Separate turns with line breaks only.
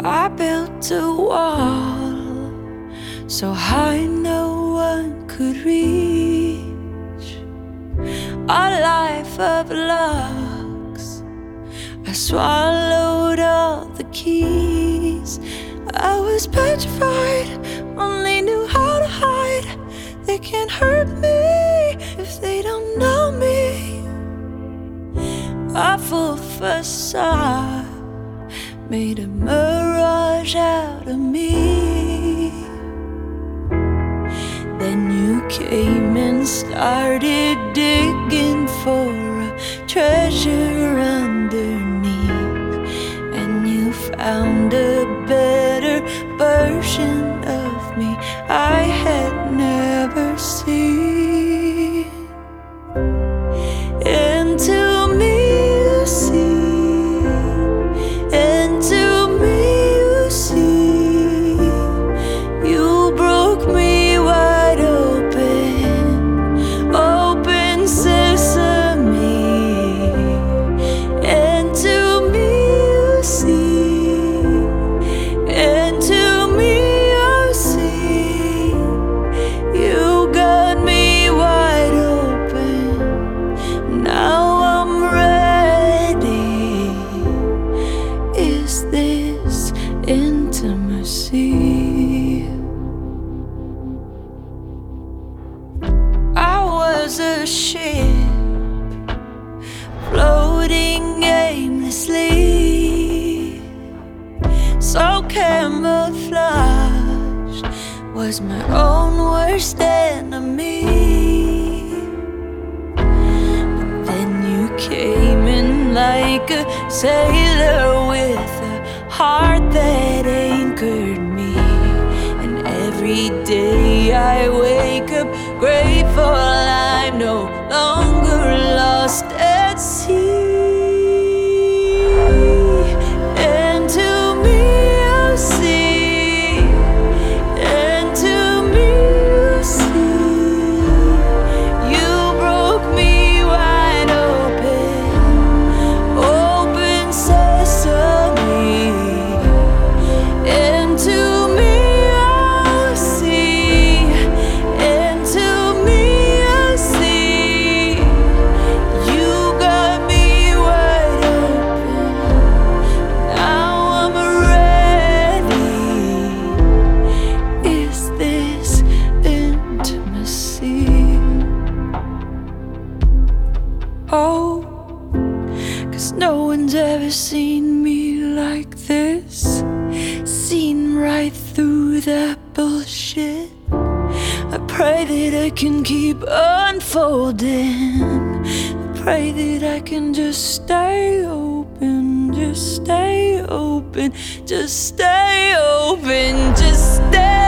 I built a wall so high no one could reach. A life of locks, I swallowed all the keys. I was petrified, only knew how to hide. They can't hurt me if they don't know me. A full facade made a mirage out of me. Then you came and started digging for a treasure underneath, and you found a better version of me I had never seen. Into me you see, into me you see. You broke me wide open, open sesame. Into me you see, into me you see. You got me wide open, now I'm ready. Is this intimacy? I was a ship floating aimlessly, so camouflaged, was my own worst enemy. But then you came in like a sailor with a heart that anchored me, and every day I wake up grateful I'm no longer lost at sea. Into me you see, into me you see. You broke me wide open, open sesame. Into me you see, into me you see. You got me wide open, now I'm ready. Is this intimacy? Oh, 'cause no one's ever seen me like this, seen right through that bullshit. I pray that I can keep unfolding. I pray that I can just stay open, just stay open, just stay open, just stay